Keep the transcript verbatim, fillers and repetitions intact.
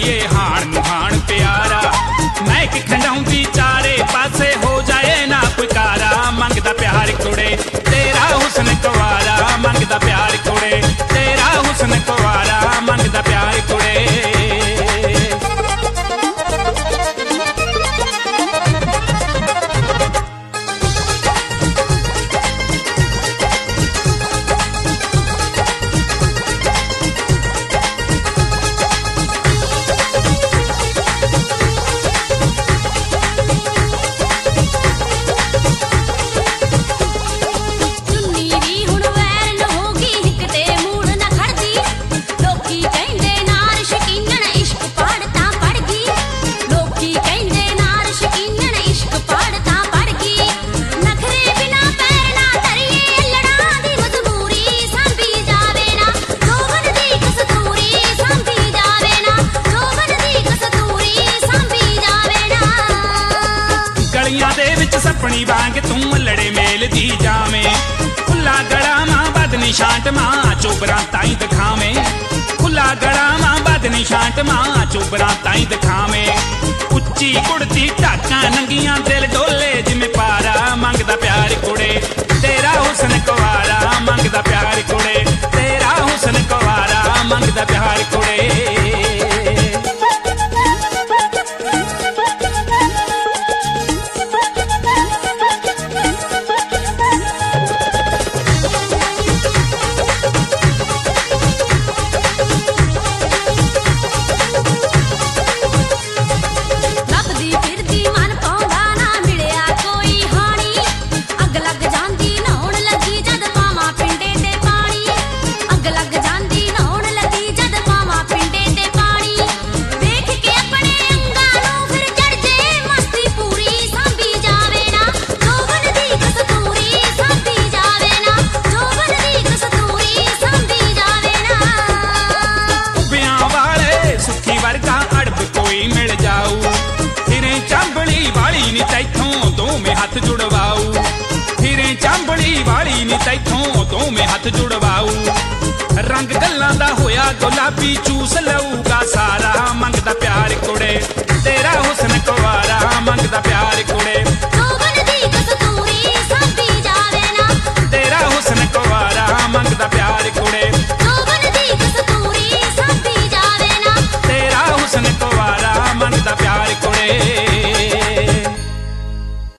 करिए हाण नूं हाण प्यारा। महक खंडाउंदी चारे पासे हो जाए ना कोई कारा। मंगदा प्यार कुड़े तेरा हुस्न कुवारा। मंगदा प्यार कुड़े तेरा हुस्न कुवारा। मंगदा प्यार कुड़े। सपनी वांग तू लड़े मेल दी जावे। खुला गड़ा मां बदनी शांत मां चोबरा ताई दिखावे। खुला गड़ा मां बदनी शांत मां चोबरा ताई दिखावे। उच्ची कुड़ती टाका नंगियां दिल डोले जिमें पारा। मंगदा प्यार कुड़े तेरा हुस्न कुवारा। मंगदा प्यार कुड़े तेरा हुस्न कुवारा। मंगदा प्यार कुड़े। तैथों दो में हाथ जुड़वाऊ। फिरे चांबड़ी वाली नी तैथों दो में हाथ जुड़वाऊ। रंग गल्लां दा होया गुलाबी चूस लऊगा सारा। मंगदा प्यार कुड़े तेरा